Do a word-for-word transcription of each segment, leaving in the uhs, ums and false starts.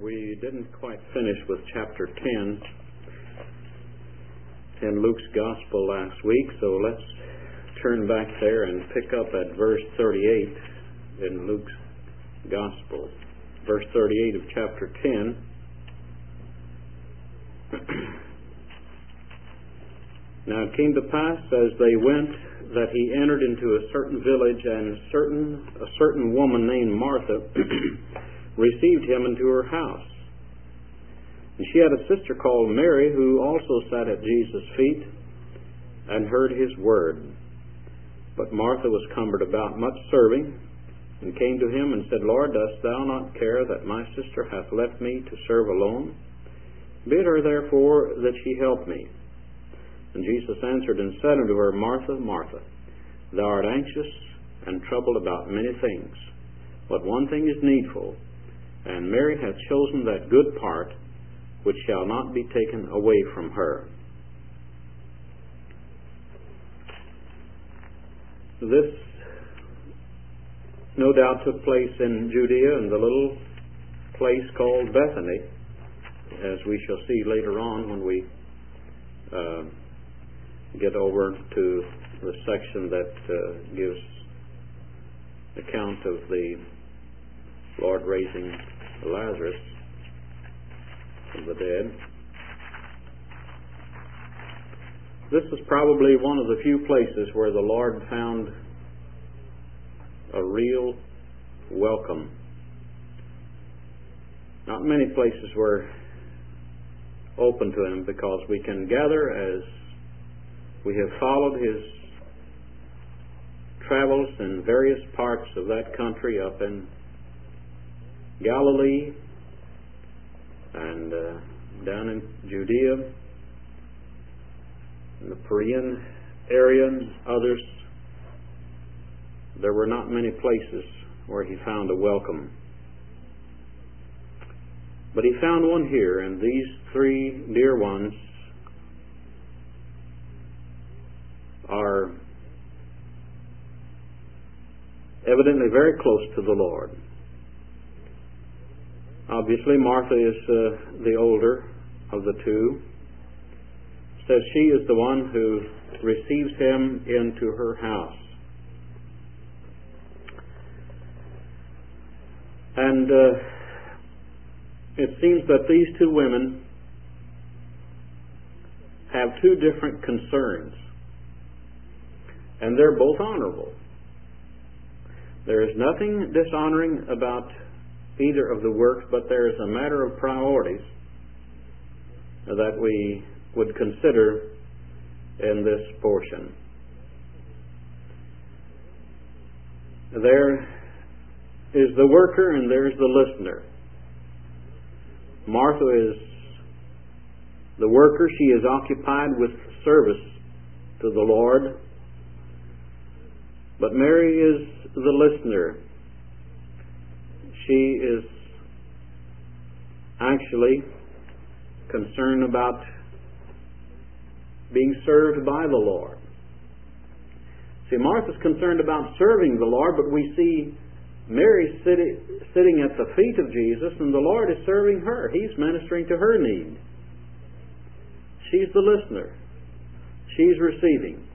We didn't quite finish with chapter ten in Luke's Gospel last week, so let's turn back there and pick up at verse thirty-eight in Luke's Gospel. Verse thirty-eight of chapter ten. Now it came to pass as they went that he entered into a certain village, and certain a certain woman named Martha received him into her house. And she had a sister called Mary, who also sat at Jesus' feet and heard his word. But Martha was cumbered about much serving, and came to him and said, Lord, dost thou not care that my sister hath left me to serve alone? Bid her therefore that she help me. And Jesus answered and said unto her, Martha, Martha, thou art anxious and troubled about many things, but one thing is needful, and Mary hath chosen that good part, which shall not be taken away from her. This no doubt took place in Judea, in the little place called Bethany, as we shall see later on when we uh, get over to the section that uh, gives account of the Lord raising Lazarus from the dead. This is probably one of the few places where the Lord found a real welcome. Not many places were open to him, because we can gather as we have followed his travels in various parts of that country, up in Galilee and uh, down in Judea, in the Perean area and others. There were not many places where he found a welcome. But he found one here, and these three dear ones are evidently very close to the Lord. Obviously, Martha is uh, the older of the two. It says she is the one who receives him into her house. And uh, it seems that these two women have two different concerns, and they're both honorable. There is nothing dishonoring about either of the works, but there is a matter of priorities that we would consider in this portion. There is the worker and there's the listener. Martha is the worker. She is occupied with service to the Lord. But Mary is the listener. She is actually concerned about being served by the Lord. See, Martha's concerned about serving the Lord, but we see Mary sitting, sitting at the feet of Jesus, and the Lord is serving her. He's ministering to her need. She's the listener. She's receiving.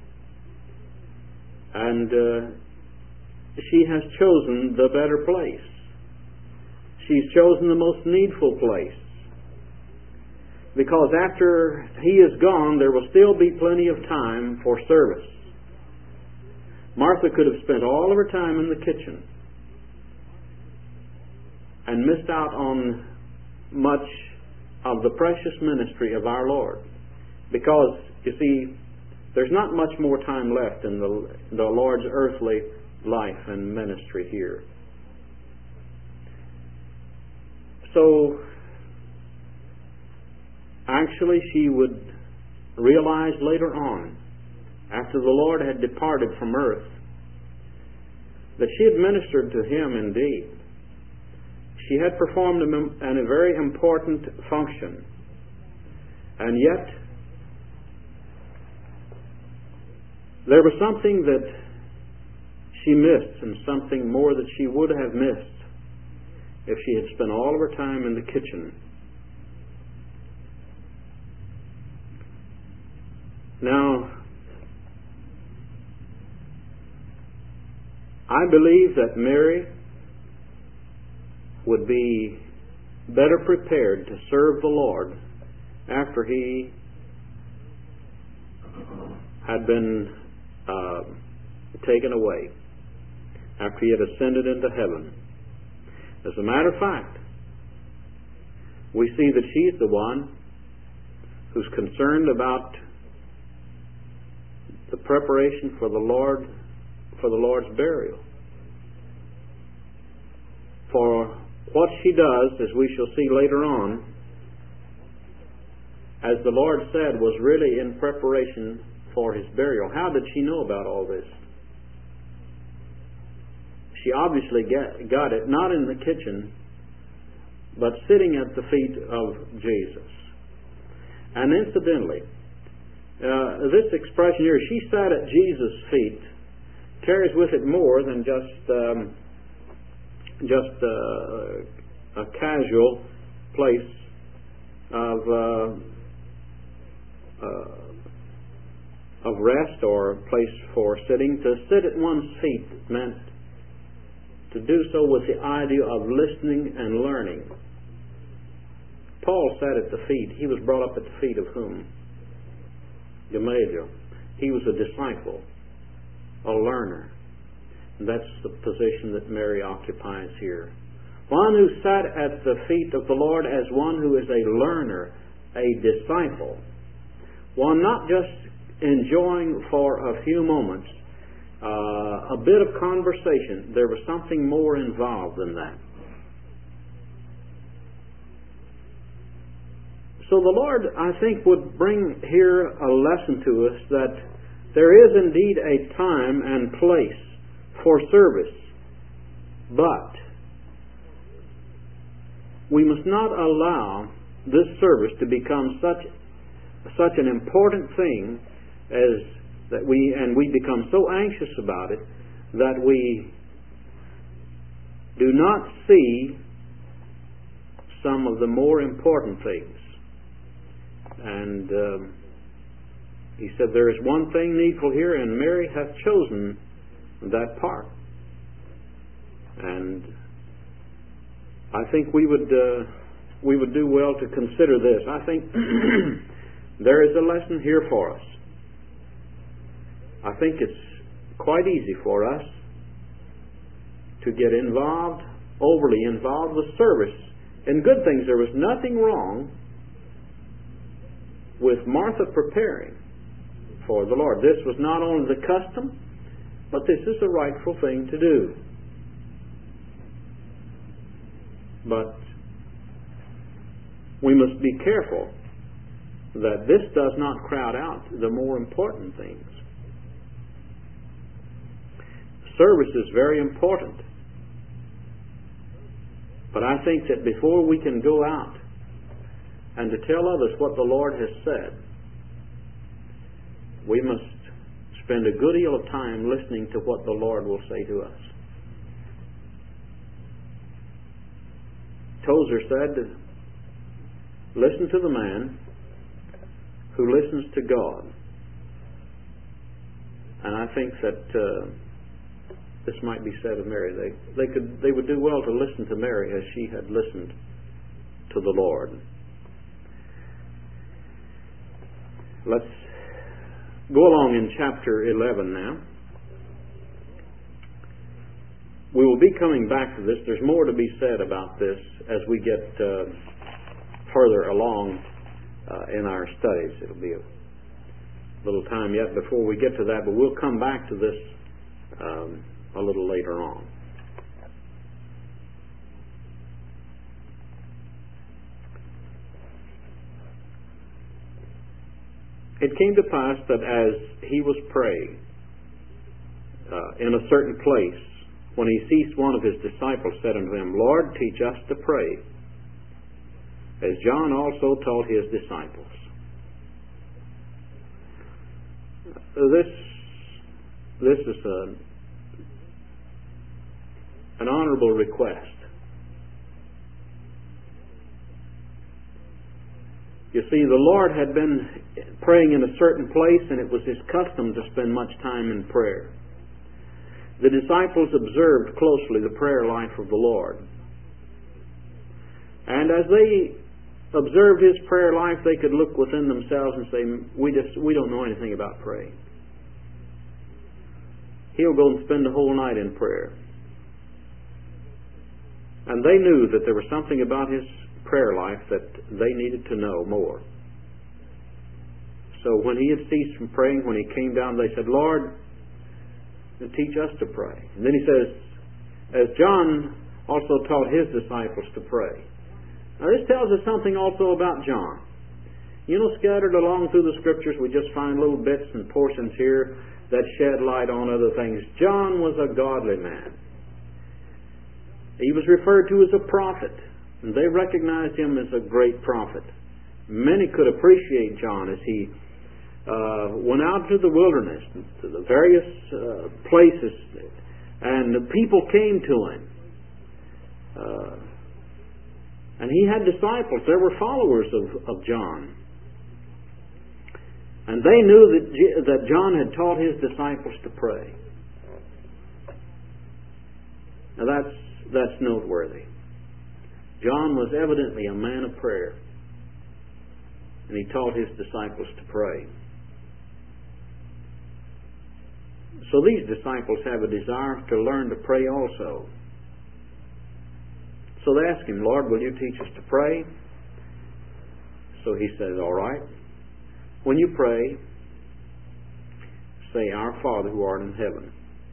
And uh, she has chosen the better place. She's chosen the most needful place. Because after he is gone, there will still be plenty of time for service. Martha could have spent all of her time in the kitchen and missed out on much of the precious ministry of our Lord. Because, you see, there's not much more time left in the, the Lord's earthly life and ministry here. So, actually, she would realize later on, after the Lord had departed from earth, that she had ministered to him indeed. She had performed a, a very important function. And yet, there was something that she missed, and something more that she would have missed if she had spent all of her time in the kitchen. Now, I believe that Mary would be better prepared to serve the Lord after He had been uh, taken away, after He had ascended into heaven. As a matter of fact, we see that she's the one who's concerned about the preparation for the Lord, for the Lord's burial. For what she does, as we shall see later on, as the Lord said, was really in preparation for His burial. How did she know about all this? She obviously get, got it, not in the kitchen, but sitting at the feet of Jesus. And incidentally, uh, this expression here, she sat at Jesus' feet, carries with it more than just um, just uh, a casual place of uh, uh, of rest or a place for sitting. To sit at one's feet meant to do so with the idea of listening and learning. Paul sat at the feet. He was brought up at the feet of whom? Gamaliel. He was a disciple, a learner. And that's the position that Mary occupies here. One who sat at the feet of the Lord as one who is a learner, a disciple. One not just enjoying for a few moments uh, a bit of conversation. There was something more involved than that. So the Lord, I think, would bring here a lesson to us that there is indeed a time and place for service, but we must not allow this service to become such such an important thing as that we and we become so anxious about it that we do not see some of the more important things. And um, he said, there is one thing needful here, and Mary hath chosen that part. And I think we would uh, we would do well to consider this. I think there is a lesson here for us. I think it's quite easy for us to get involved, overly involved with service in good things. There was nothing wrong with Martha preparing for the Lord. This was not only the custom, but this is the rightful thing to do. But we must be careful that this does not crowd out the more important things. Service is very important. But I think that before we can go out and to tell others what the Lord has said, we must spend a good deal of time listening to what the Lord will say to us. Tozer said, listen to the man who listens to God. And I think that uh, this might be said of Mary. They, they, could, they would do well to listen to Mary as she had listened to the Lord. Let's go along in chapter eleven now. We will be coming back to this. There's more to be said about this as we get uh, further along uh, in our studies. It'll be a little time yet before we get to that, but we'll come back to this um, a little later on. It came to pass that as he was praying uh, in a certain place, when he ceased, one of his disciples said unto him, Lord, teach us to pray, as John also taught his disciples. This, this is a, an honorable request. You see, the Lord had been praying in a certain place, and it was His custom to spend much time in prayer. The disciples observed closely the prayer life of the Lord. And as they observed His prayer life, they could look within themselves and say, we just we don't know anything about praying. He'll go and spend the whole night in prayer. And they knew that there was something about His prayer life that they needed to know more. So when He had ceased from praying, when He came down, they said, Lord, teach us to pray. And then He says, as John also taught his disciples to pray. Now this tells us something also about John. You know, scattered along through the Scriptures, we just find little bits and portions here that shed light on other things. John was a godly man. He was referred to as a prophet, and they recognized him as a great prophet. Many could appreciate John as he uh, went out to the wilderness, to the various uh, places, and the people came to him. Uh, and he had disciples. There were followers of, of John. And they knew that, G- that John had taught his disciples to pray. Now that's, that's noteworthy. John was evidently a man of prayer. And he taught his disciples to pray. So these disciples have a desire to learn to pray also. So they ask him, Lord, will you teach us to pray? So he says, all right. When you pray, say, Our Father who art in heaven.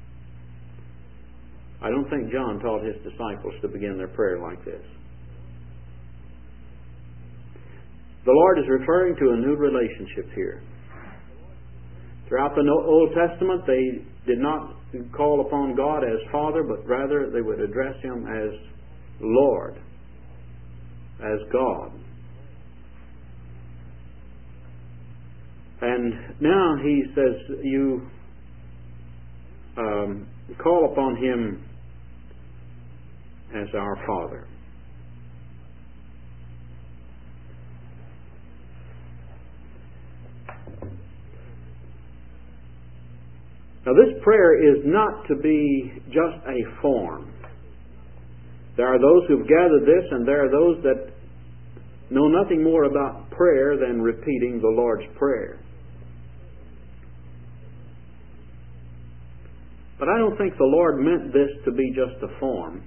I don't think John taught his disciples to begin their prayer like this. The Lord is referring to a new relationship here. Throughout the Old Testament, they did not call upon God as Father, but rather they would address Him as Lord, as God. And now He says, you um, call upon Him as our Father. Now this prayer is not to be just a form. There are those who've gathered this, and there are those that know nothing more about prayer than repeating the Lord's Prayer. But I don't think the Lord meant this to be just a form.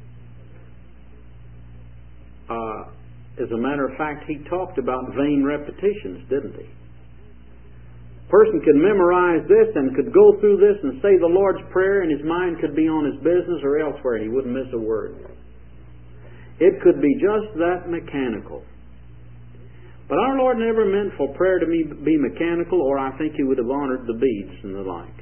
Uh, as a matter of fact, He talked about vain repetitions, didn't He? A person could memorize this and could go through this and say the Lord's Prayer, and his mind could be on his business or elsewhere, and he wouldn't miss a word. It could be just that mechanical. But our Lord never meant for prayer to be mechanical, or I think He would have honored the beads and the like.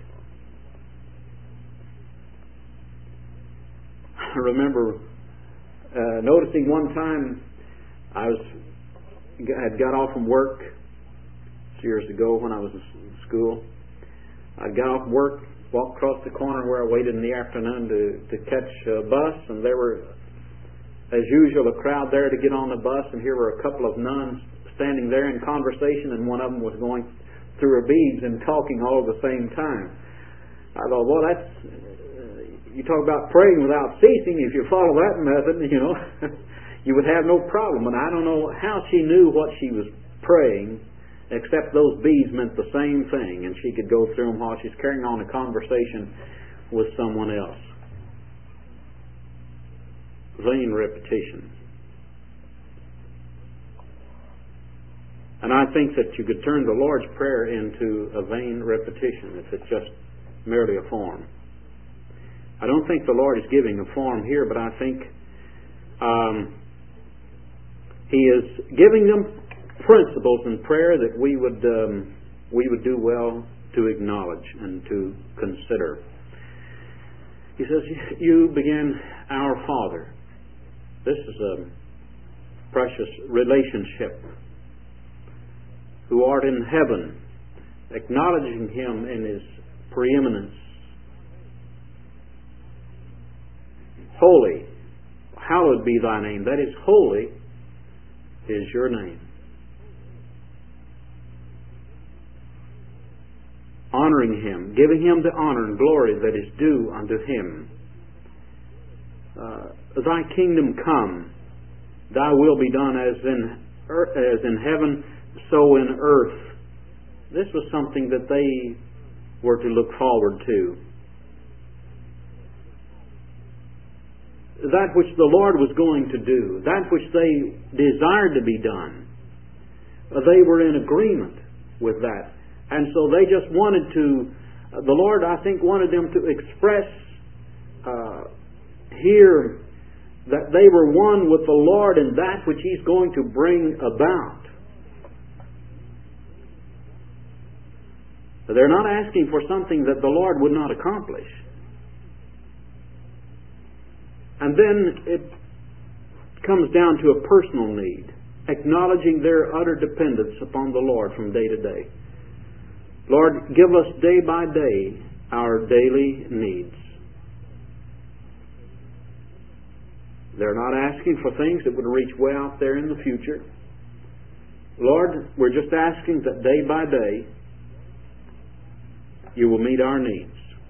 I remember uh, noticing one time I was had got off from work years ago when I was in school. I got off work, walked across the corner where I waited in the afternoon to, to catch a bus, and there were, as usual, a crowd there to get on the bus, and here were a couple of nuns standing there in conversation, and one of them was going through her beads and talking all at the same time. I thought, well, that's, uh, you talk about praying without ceasing. If you follow that method, you know, you would have no problem. And I don't know how she knew what she was praying, except those beads meant the same thing, and she could go through them while she's carrying on a conversation with someone else. Vain repetition. And I think that you could turn the Lord's Prayer into a vain repetition if it's just merely a form. I don't think the Lord is giving a form here, but I think um, He is giving them principles in prayer that we would um, we would do well to acknowledge and to consider. He says, you begin, Our Father. This is a precious relationship. Who art in heaven, acknowledging Him in His preeminence. Holy, hallowed be Thy name. That is, holy is your name. honoring Him, giving Him the honor and glory that is due unto Him. Uh, Thy kingdom come, Thy will be done as in earth, as in heaven, so in earth. This was something that they were to look forward to. That which the Lord was going to do, that which they desired to be done, they were in agreement with that. And so they just wanted to, the Lord, I think, wanted them to express uh, here that they were one with the Lord in that which He's going to bring about. They're not asking for something that the Lord would not accomplish. And then it comes down to a personal need, acknowledging their utter dependence upon the Lord from day to day. Lord, give us day by day our daily needs. They're not asking for things that would reach way out there in the future. Lord, we're just asking that day by day You will meet our needs.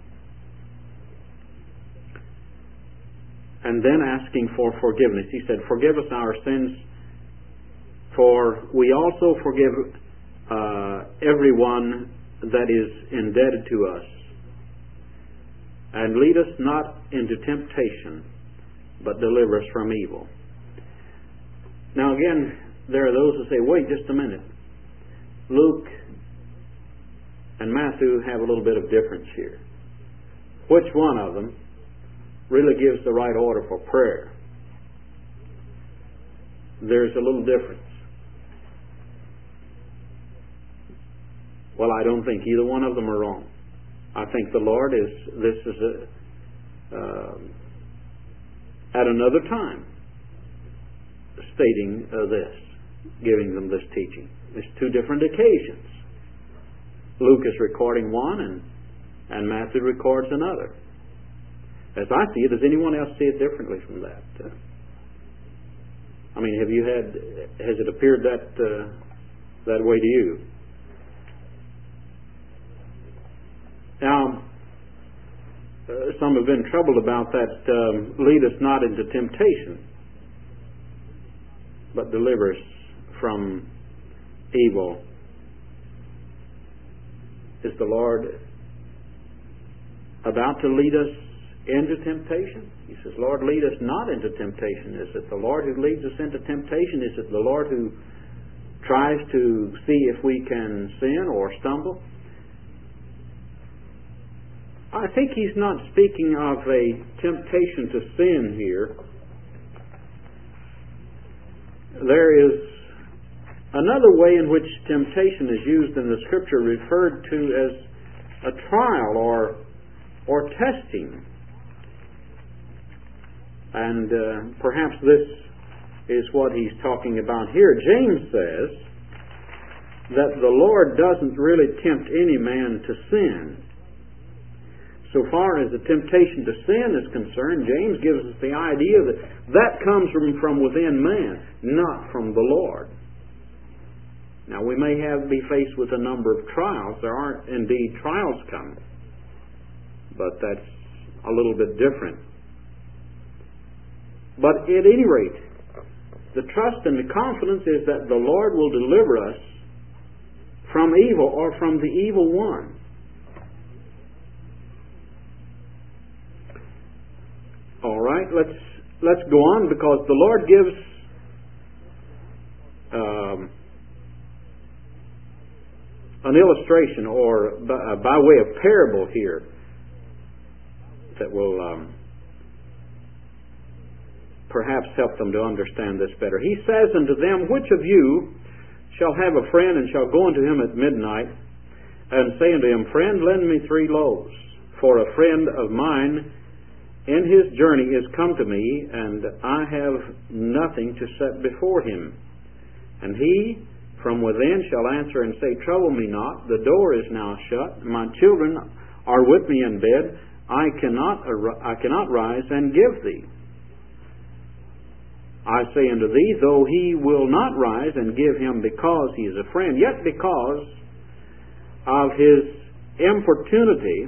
And then asking for forgiveness. He said, forgive us our sins, for we also forgive uh, everyone that is indebted to us. And lead us not into temptation, but deliver us from evil. Now again, there are those who say, wait just a minute. Luke and Matthew have a little bit of difference here. Which one of them really gives the right order for prayer? There's a little difference. Well, I don't think either one of them are wrong. I think the Lord is, this is a, uh, at another time, stating uh, this, giving them this teaching. It's two different occasions. Luke is recording one and, and Matthew records another. As I see it, does anyone else see it differently from that? Uh, I mean, have you had, has it appeared that, uh, that way to you? Now, uh, some have been troubled about that, um, lead us not into temptation, but deliver us from evil. Is the Lord about to lead us into temptation? He says, Lord, lead us not into temptation. Is it the Lord who leads us into temptation? Is it the Lord who tries to see if we can sin or stumble? I think He's not speaking of a temptation to sin here. There is another way in which temptation is used in the Scripture, referred to as a trial or or testing. And uh, perhaps this is what he's talking about here. James says that the Lord doesn't really tempt any man to sin. So far as the temptation to sin is concerned, James gives us the idea that that comes from, from within man, not from the Lord. Now, we may have be faced with a number of trials. There are indeed trials coming. But that's a little bit different. But at any rate, the trust and the confidence is that the Lord will deliver us from evil or from the evil one. All right, let's let's go on, because the Lord gives um, an illustration, or by, by way of parable here, that will um, perhaps help them to understand this better. He says unto them, which of you shall have a friend, and shall go unto him at midnight, and say unto him, Friend, lend me three loaves, for a friend of mine in his journey is come to me, and I have nothing to set before him. And he from within shall answer and say, Trouble me not, the door is now shut, my children are with me in bed, I cannot ar- I cannot rise and give thee. I say unto thee, though he will not rise and give him because he is a friend, yet because of his importunity,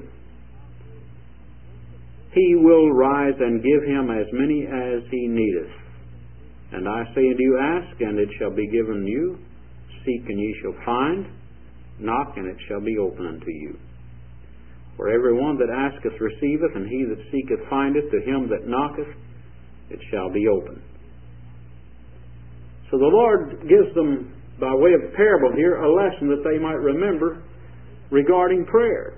he will rise and give him as many as he needeth. And I say unto you, ask, and it shall be given you. Seek, and ye shall find. Knock, and it shall be opened unto you. For every one that asketh receiveth, and he that seeketh findeth. To him that knocketh it shall be opened. So the Lord gives them, by way of parable here, a lesson that they might remember regarding prayer.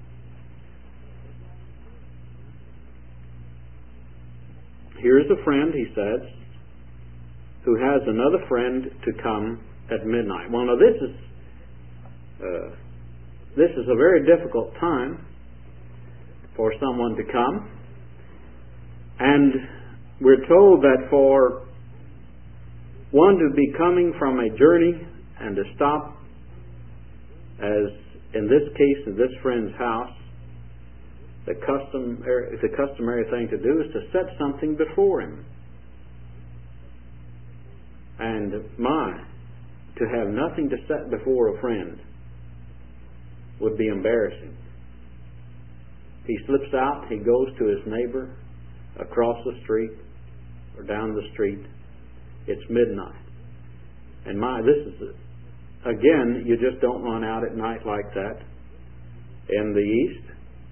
Here's a friend, he says, who has another friend to come at midnight. Well, now this is uh, this is a very difficult time for someone to come, and we're told that for one to be coming from a journey and to stop, as in this case in this friend's house, the customary, the customary thing to do is to set something before him. And my, to have nothing to set before a friend would be embarrassing. He slips out, he goes to his neighbor across the street or down the street. It's midnight. And my, this is, again, you just don't run out at night like that in the East.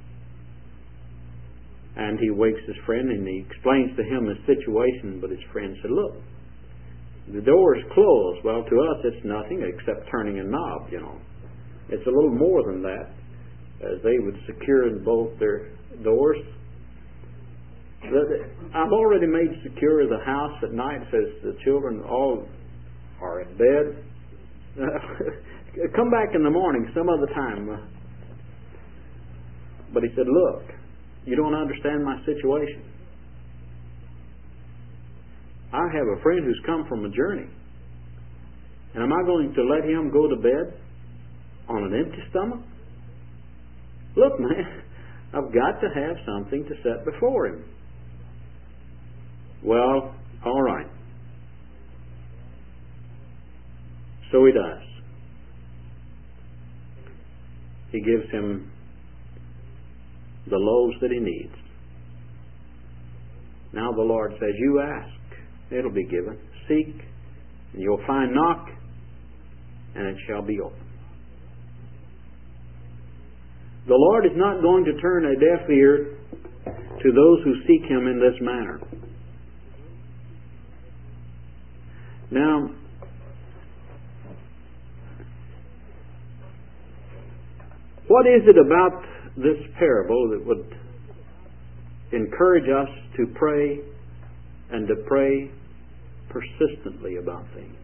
And he wakes his friend and he explains to him his situation, but his friend said, look, the door is closed. Well, to us it's nothing except turning a knob, you know. It's a little more than that, as they would secure both their doors. I've already made secure the house at night, says the children all are in bed. Come back in the morning some other time. But he said, look, you don't understand my situation. I have a friend who's come from a journey. And am I going to let him go to bed on an empty stomach? Look, man, I've got to have something to set before him. Well, all right. So he does. He gives him the loaves that he needs. Now the Lord says, you ask, it'll be given. Seek, and you'll find. Knock, and it shall be opened. The Lord is not going to turn a deaf ear to those who seek Him in this manner. Now, what is it about this parable that would encourage us to pray and to pray persistently about things?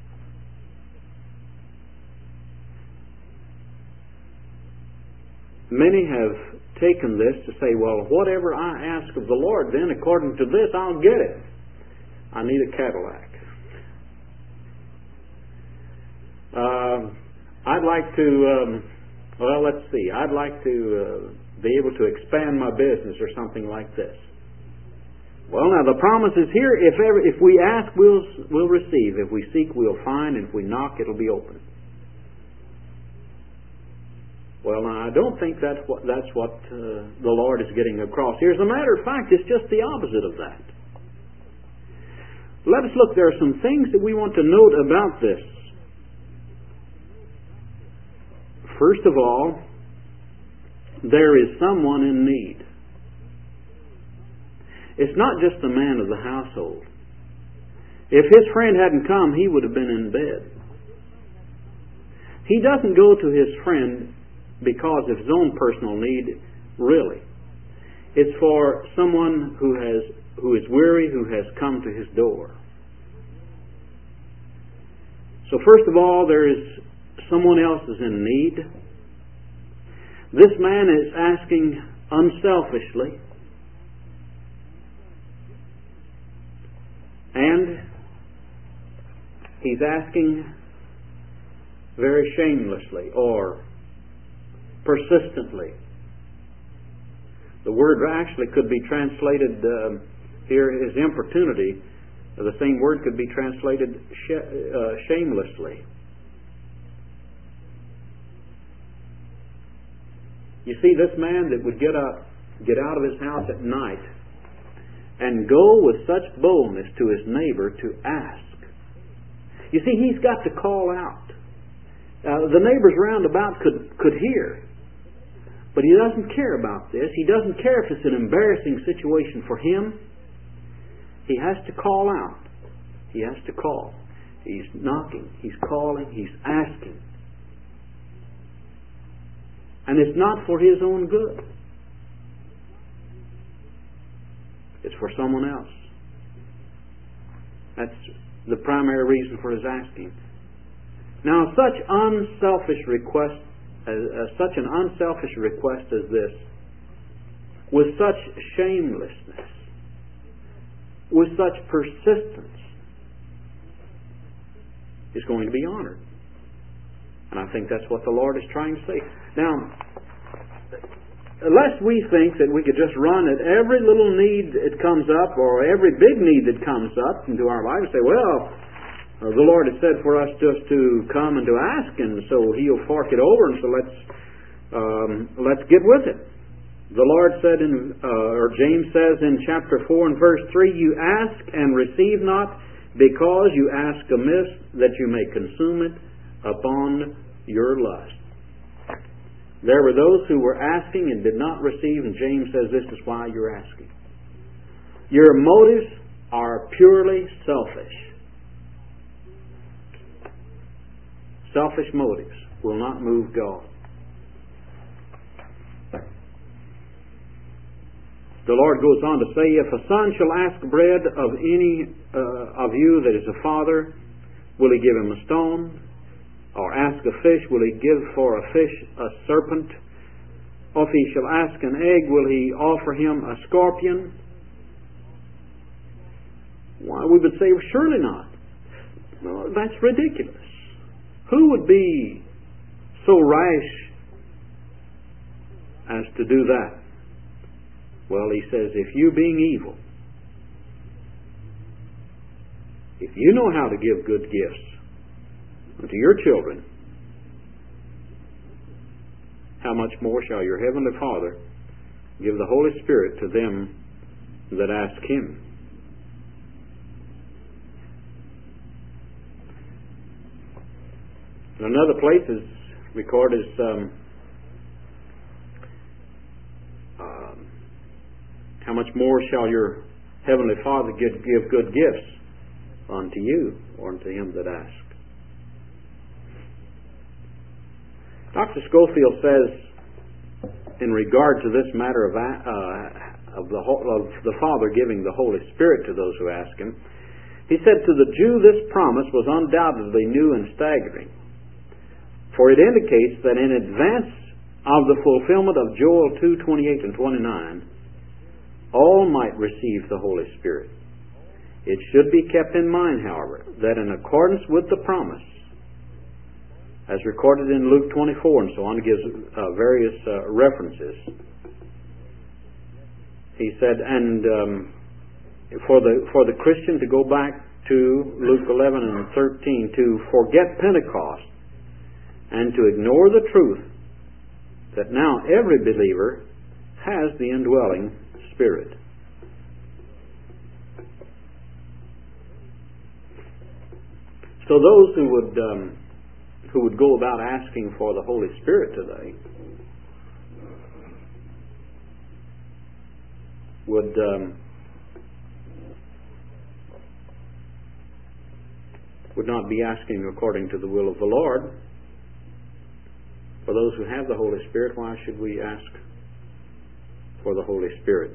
Many have taken this to say, well, whatever I ask of the Lord, then according to this, I'll get it. I need a Cadillac. Uh, I'd like to, um, well, let's see, I'd like to uh, be able to expand my business or something like this. Well, now the promise is here, if ever, if we ask, we'll, we'll receive. If we seek, we'll find. And if we knock, it'll be open. Well, now, I don't think that's what, that's what uh, the Lord is getting across here. As a matter of fact, it's just the opposite of that. Let us look. There are some things that we want to note about this. First of all, there is someone in need. It's not just the man of the household. If his friend hadn't come, he would have been in bed. He doesn't go to his friend because of his own personal need, really. It's for someone who has who is weary, who has come to his door. So first of all, there is someone else is in need. This man is asking unselfishly, and he's asking very shamelessly or persistently. The word actually could be translated uh, here as importunity. The same word could be translated sh- uh, shamelessly. You see, this man that would get up, get out of his house at night and go with such boldness to his neighbor to ask. You see, he's got to call out. Uh, the neighbors round about could, could hear. But he doesn't care about this. He doesn't care if it's an embarrassing situation for him. He has to call out. He has to call. He's knocking. He's calling. He's asking. And it's not for his own good. It's for someone else. That's the primary reason for his asking. Now, such unselfish request, uh, uh, such an unselfish request as this, with such shamelessness, with such persistence, is going to be honored. And I think that's what the Lord is trying to say. Now, lest we think that we could just run at every little need that comes up, or every big need that comes up into our life and say, well, uh, the Lord has said for us just to come and to ask, and so He'll fork it over, and so let's um, let's get with it. The Lord said in, uh, or James says in chapter four and verse three, you ask and receive not, because you ask amiss, that you may consume it upon your lust. There were those who were asking and did not receive, and James says this is why you're asking. Your motives are purely selfish. Selfish motives will not move God. The Lord goes on to say, if a son shall ask bread of any uh, of you that is a father, will he give him a stone? Or ask a fish, will he give for a fish a serpent? Or if he shall ask an egg, will he offer him a scorpion? Why, we would say, well, surely not. No, that's ridiculous. Who would be so rash as to do that? Well, he says, if you being evil, if you know how to give good gifts to your children, how much more shall your heavenly Father give the Holy Spirit to them that ask Him? In another place is recorded as um, um, how much more shall your heavenly Father give, give good gifts unto you or unto him that ask? Doctor Scofield says, in regard to this matter of, uh, of, the, of the Father giving the Holy Spirit to those who ask Him, he said, to the Jew this promise was undoubtedly new and staggering, for it indicates that in advance of the fulfillment of Joel two twenty-eight and twenty-nine, all might receive the Holy Spirit. It should be kept in mind, however, that in accordance with the promise, as recorded in Luke twenty-four and so on, it gives uh, various uh, references. He said, and um, for the for the Christian to go back to Luke eleven and thirteen, to forget Pentecost and to ignore the truth that now every believer has the indwelling Spirit. So those who would um, who would go about asking for the Holy Spirit today would um, would not be asking according to the will of the Lord. For those who have the Holy Spirit, why should we ask for the Holy Spirit?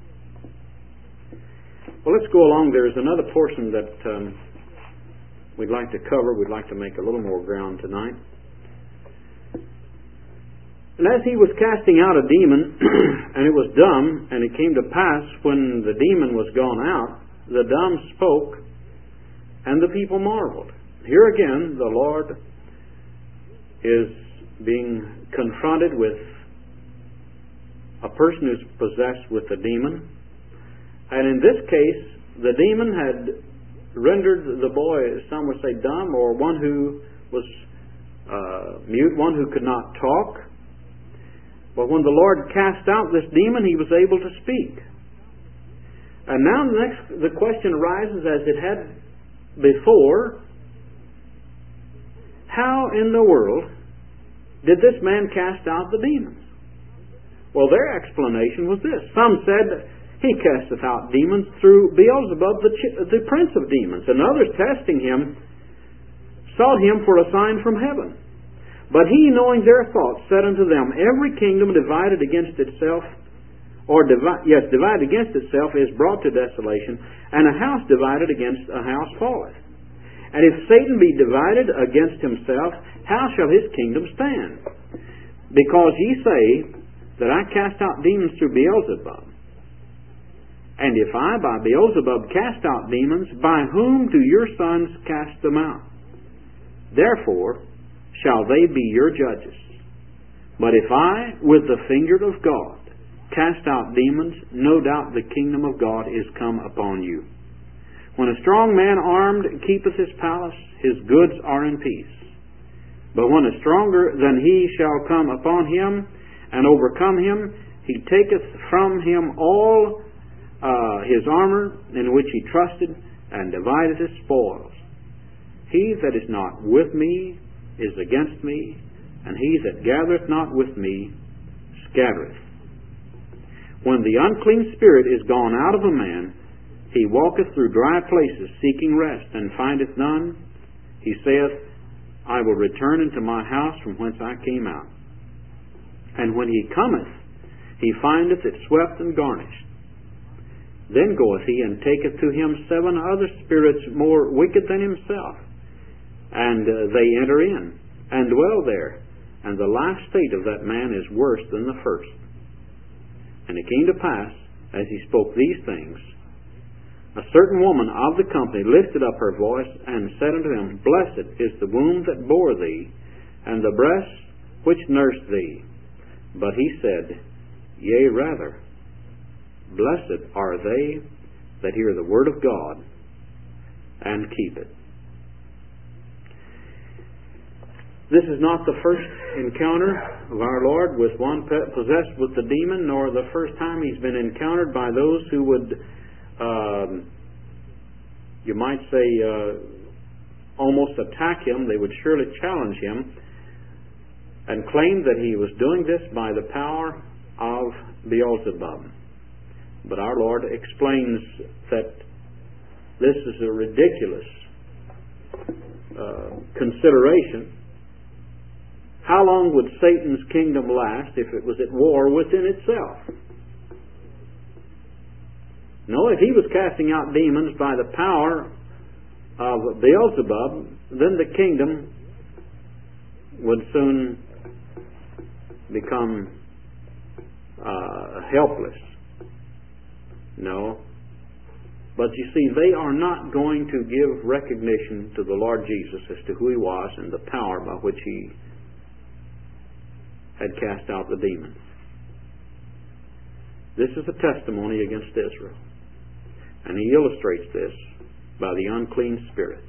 Well, let's go along. There's another portion that um, we'd like to cover. We'd like to make a little more ground tonight. And as he was casting out a demon, and it was dumb, and it came to pass when the demon was gone out, the dumb spoke, and the people marveled. Here again, the Lord is being confronted with a person who's possessed with a demon. And in this case, the demon had rendered the boy, some would say, dumb, or one who was uh, mute, one who could not talk. But when the Lord cast out this demon, he was able to speak. And now the next the question arises, as it had before, how in the world did this man cast out the demons? Well, their explanation was this. Some said, he casteth out demons through Beelzebub, the, the prince of demons. And others, testing him, sought him for a sign from heaven. But he, knowing their thoughts, said unto them, every kingdom divided against itself, or divi- yes, divided against itself is brought to desolation, and a house divided against a house falleth. And if Satan be divided against himself, how shall his kingdom stand? Because ye say that I cast out demons through Beelzebub. And if I by Beelzebub cast out demons, by whom do your sons cast them out? Therefore shall they be your judges. But if I, with the finger of God, cast out demons, no doubt the kingdom of God is come upon you. When a strong man armed keepeth his palace, his goods are in peace. But when a stronger than he shall come upon him, and overcome him, he taketh from him all uh, his armor in which he trusted, and divideth his spoils. He that is not with me is against me, and he that gathereth not with me scattereth. When the unclean spirit is gone out of a man, he walketh through dry places, seeking rest, and findeth none. He saith, I will return into my house from whence I came out. And when he cometh, he findeth it swept and garnished. Then goeth he and taketh to him seven other spirits more wicked than himself, and uh, they enter in, and dwell there. And the last state of that man is worse than the first. And it came to pass, as he spoke these things, a certain woman of the company lifted up her voice, and said unto him, Blessed is the womb that bore thee, and the breasts which nursed thee. But he said, Yea, rather, blessed are they that hear the word of God, and keep it. This is not the first encounter of our Lord with one possessed with the demon, nor the first time he's been encountered by those who would, um, you might say, uh, almost attack him. They would surely challenge him and claim that he was doing this by the power of Beelzebub. But our Lord explains that this is a ridiculous uh, consideration. How long would Satan's kingdom last if it was at war within itself? No, if he was casting out demons by the power of Beelzebub, then the kingdom would soon become uh, helpless. No. But you see, they are not going to give recognition to the Lord Jesus as to who He was and the power by which He had cast out the demon. This is a testimony against Israel. And he illustrates this by the unclean spirit.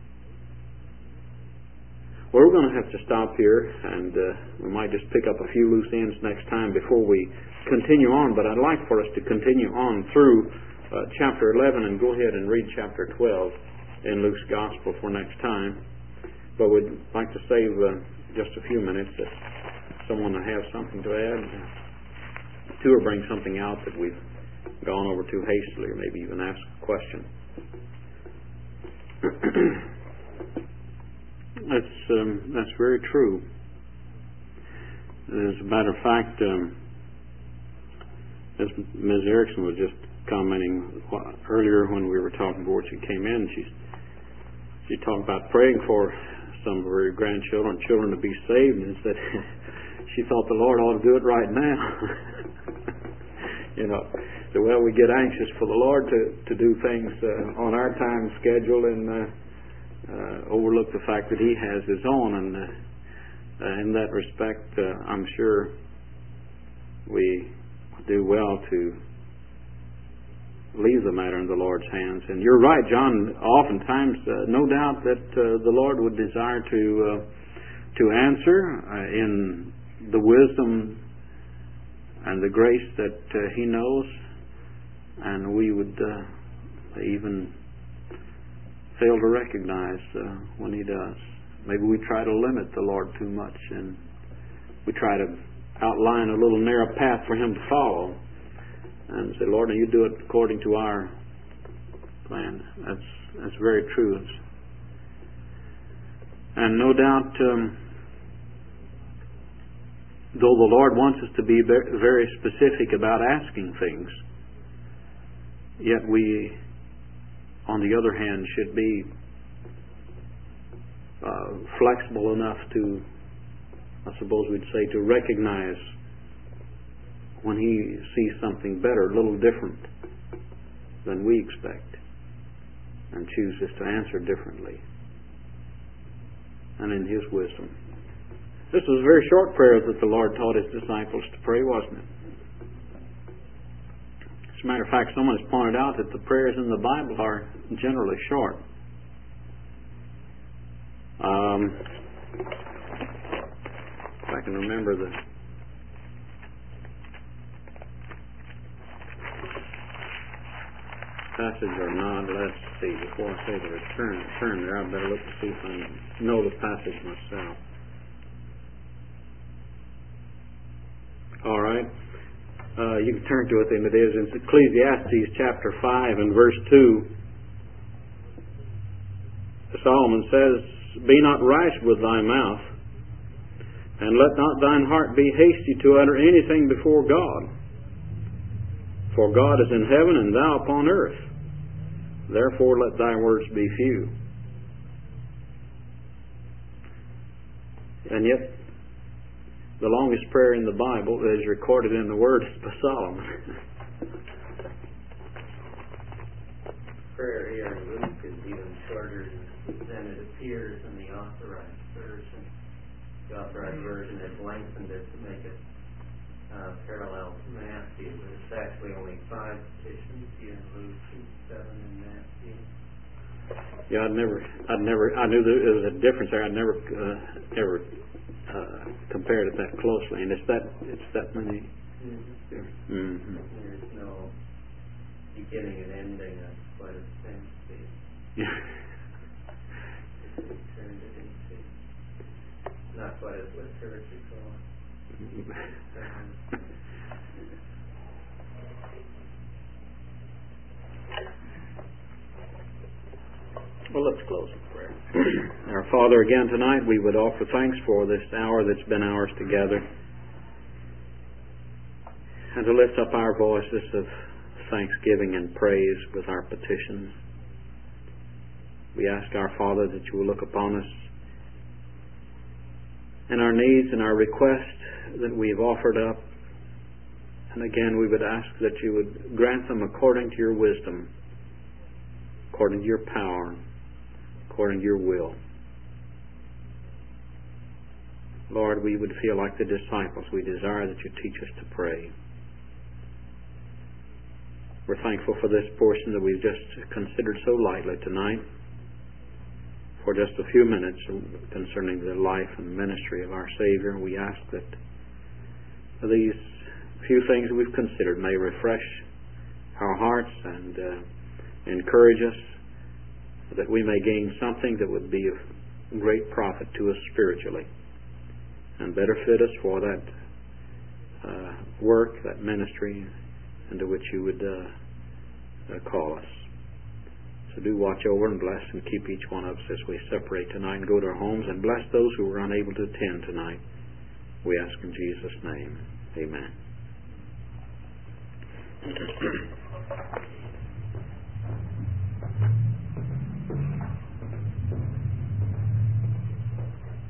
Well, we're going to have to stop here, and uh, we might just pick up a few loose ends next time before we continue on. But I'd like for us to continue on through uh, chapter eleven and go ahead and read chapter twelve in Luke's Gospel for next time. But we'd like to save uh, just a few minutes if someone will have something to add to, or bring something out that we've gone over too hastily, or maybe even ask a question. That's um, that's very true. As a matter of fact, um, as Miz Erickson was just commenting earlier when we were talking before she came in, she she talked about praying for some of her grandchildren, children to be saved, and said she thought the Lord ought to do it right now. You know, so well, we get anxious for the Lord to to do things uh, on our time schedule, and uh, Uh, overlook the fact that He has His own, and uh, uh, in that respect, uh, I'm sure we do well to leave the matter in the Lord's hands. And you're right, John. Oftentimes, uh, no doubt that uh, the Lord would desire to uh, to answer uh, in the wisdom and the grace that uh, He knows, and we would uh, even fail to recognize uh, when He does. Maybe we try to limit the Lord too much, and we try to outline a little narrow path for Him to follow, and say, Lord, now you do it according to our plan. That's that's very true. And no doubt, um, though the Lord wants us to be very specific about asking things, yet we, on the other hand, should be uh, flexible enough to, I suppose we'd say, to recognize when He sees something better, a little different than we expect, and chooses to answer differently and in His wisdom. This was a very short prayer that the Lord taught His disciples to pray, wasn't it? As a matter of fact, someone has pointed out that the prayers in the Bible are generally short. Um, if I can remember the passage or not, let's see. Before I say the return, turn there, I better look to see if I know the passage myself. All right. Uh, you can turn to it, and it is in Ecclesiastes chapter five and verse two. Solomon says, "Be not rash with thy mouth, and let not thine heart be hasty to utter anything before God. For God is in heaven, and thou upon earth. Therefore let thy words be few." And yet, the longest prayer in the Bible is recorded in the Word by Solomon. Prayer here in Luke is even shorter than it appears in the Authorized Version. The Authorized Version has lengthened it to make it uh, parallel to Matthew, but it's actually only five petitions here in Luke and seven in Matthew. Yeah, I'd never, I'd never, I knew there was a difference there. I'd never, uh, ever uh, compared it that closely, and it's that, it's that many. Mm-hmm. Mm-hmm. There's no beginning and ending of what it's meant to be. Yeah. It's turned it into not quite as liturgical. Um, Well, let's close with prayer. Our Father, again tonight we would offer thanks for this hour that's been ours together, and to lift up our voices of thanksgiving and praise with our petitions. We ask our Father that you will look upon us and our needs and our requests that we have offered up, and again we would ask that you would grant them according to your wisdom, according to your power, according to your will. Lord, we would feel like the disciples. We desire that you teach us to pray. We're thankful for this portion that we've just considered so lightly tonight, for just a few minutes concerning the life and ministry of our Savior. We ask that these few things that we've considered may refresh our hearts and uh, encourage us, that we may gain something that would be of great profit to us spiritually and better fit us for that uh, work, that ministry, into which you would uh, uh, call us. So do watch over and bless and keep each one of us as we separate tonight and go to our homes, and bless those who were unable to attend tonight. We ask in Jesus' name. Amen.